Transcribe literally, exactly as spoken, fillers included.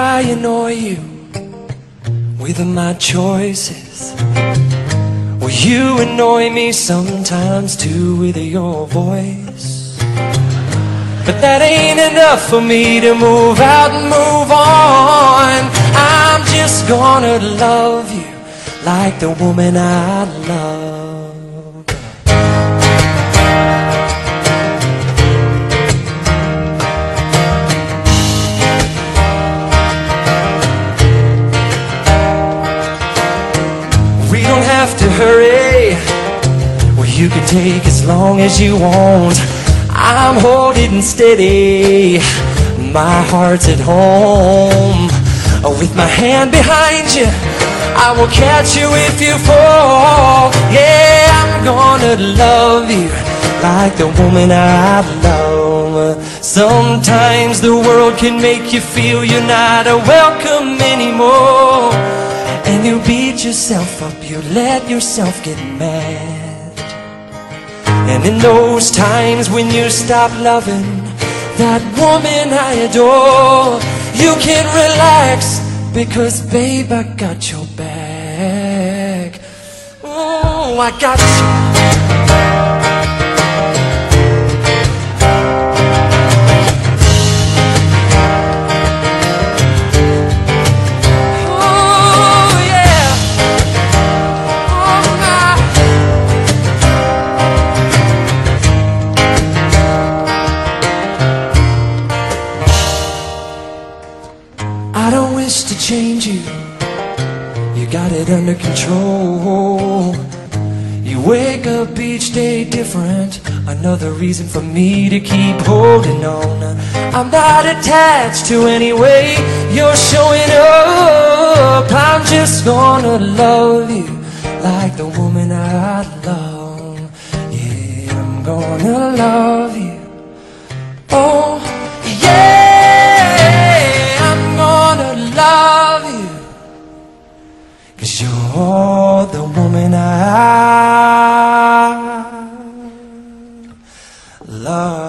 I annoy you with my choices? Well, you annoy me sometimes too with your voice. But that ain't enough for me to move out and move on. I'm just gonna love you like the woman I love. We don't have to hurry. Well, you can take as long as you want. I'm holding steady, my heart's at home. With my hand behind you, I will catch you if you fall. Yeah, I'm gonna love you like the woman I love. Sometimes the world can make you feel you're not welcome anymore, and you beat yourself up, you let yourself get mad. And in those times when you stop loving that woman I adore, you can relax, because babe, I got your back. Oh, I got you. I don't wish to change you, you got it under control. You wake up each day different, another reason for me to keep holding on. I'm not attached to any way you're showing up. I'm just gonna love you like the woman I love. Yeah, I'm gonna love you. Oh, yeah. Love you, 'cause you're the woman I love.